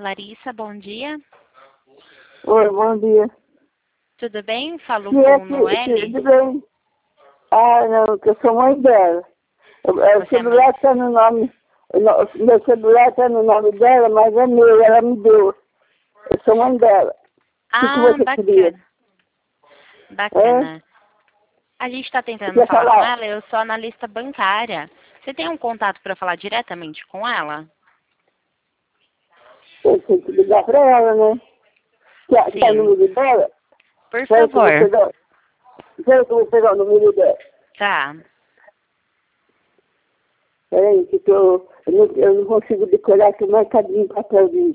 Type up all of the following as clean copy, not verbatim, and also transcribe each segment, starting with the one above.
Larissa, bom dia. Oi, bom dia. Tudo bem? Falo Que com Noelle. tudo bem? Ah, não, que eu sou mãe dela. O Você é celular está no nome... Meu celular está no nome dela, mas é meu, ela me deu. Eu sou mãe dela. O que você queria? Bacana. A gente está tentando Quer falar com falar? ela, eu sou analista bancária. Você tem um contato para falar diretamente com ela? Eu tenho que ligar para ela, né? Quer o Sim. número dela? Por Espera que eu favor. vou pegar o número dela. Tá. Peraí, que eu não consigo decorar aqui mais cadinho papelzinho.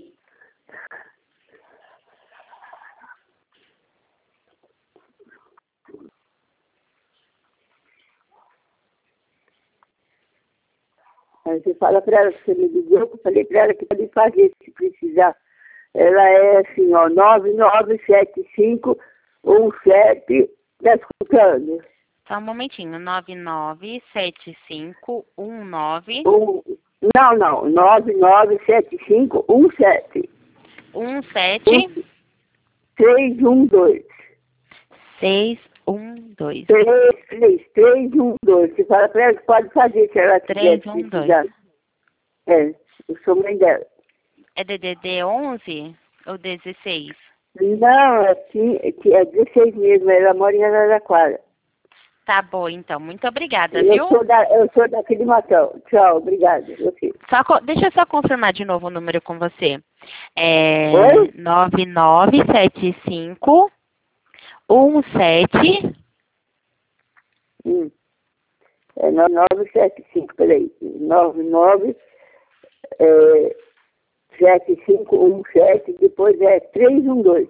Aí você fala para ela que você me ligou, eu falei para ela que pode fazer se precisar. Ela é assim, ó, 997517, tá escutando? Só um momentinho. 997519 Não, 997517. 17 312. 612. 312. Você fala para ela que pode fazer se ela quiser, se 312. precisar. É, eu sou mãe dela. É DDD 11 ou 16? Não, é 16 mesmo, ela mora em Araraquara. Tá bom, então. Muito obrigada, Eu viu? sou daqui de Matão. Tchau, obrigada. Você. Deixa eu só confirmar de novo o número com você. É Oi? 997517. É 9975, peraí. 997517, depois é 312.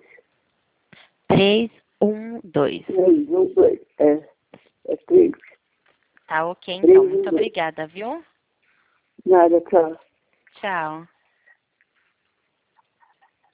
312. 312, é 3. Tá ok, então. Muito 312. obrigada, viu? Nada, tchau. Tchau.